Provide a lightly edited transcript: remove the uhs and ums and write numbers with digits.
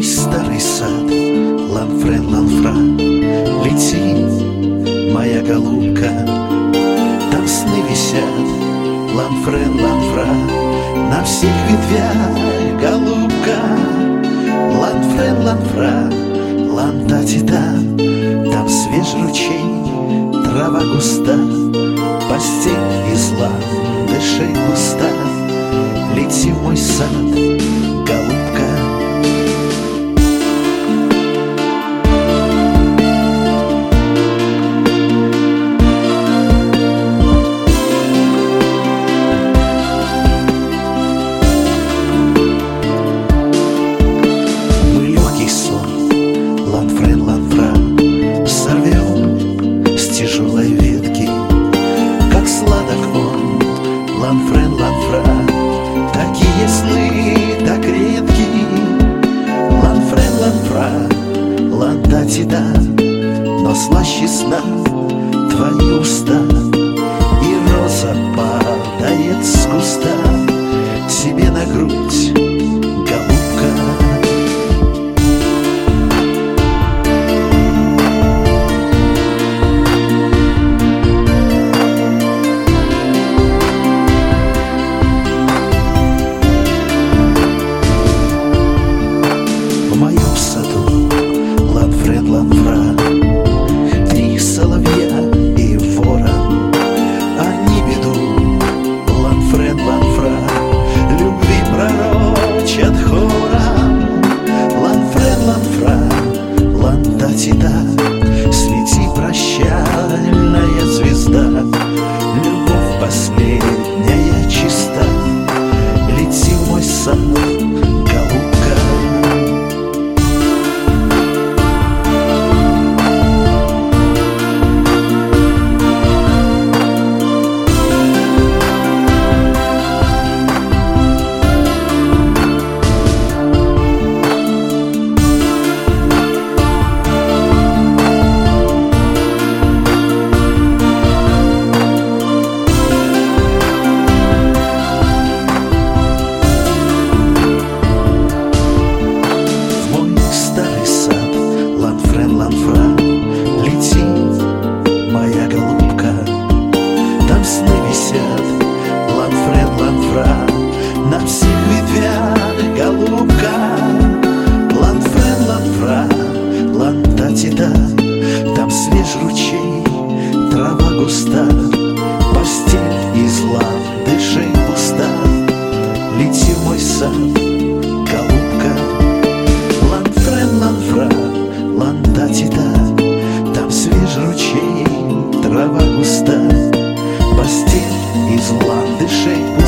мой старый сад, ланфрен, ланфра, лети, моя голубка. Там сны висят, ланфрен, ланфра, на всех ветвях, голубка. Ланфрен, ланфра, лан-та-ти-та, там свежий ручей, трава густа, постель из ландышей пуста. Лети в мой сад, голубка. Мы легкий сон, ланфрен, ланфра, сорвем с тяжелой ветки, как сладок он, ланфрен, ланфра. Такие сны, так редки, ланфрен, ланфра, лан-та-ти-та, но слаще сна твои уста, и роза падает с куста тебе на грудь, голубка. В моем саду, ланфрен, ланфра, три соловья и ворон. Они ведут, ланфрен, ланфра, любви пророчат хором. Ланфрен, ланфра, лан-та-ти-та, свети, прощальная звезда. Любовь последняя чиста, лети в мой сад, голубка. Ланфрен, ланфра, лети, моя голубка. Там сны висят, ланфрен, ланфра, на всех ветвях, голубка. Ланфрен, ланфра, лан-та-ти-та, там свежий ручей, трава густа, постель из ландышей пуста. Лети в мой сад, голубка. Ланфрен, ланфра, лан-та-ти-та, там свежий ручей, трава густа, постель из ландышей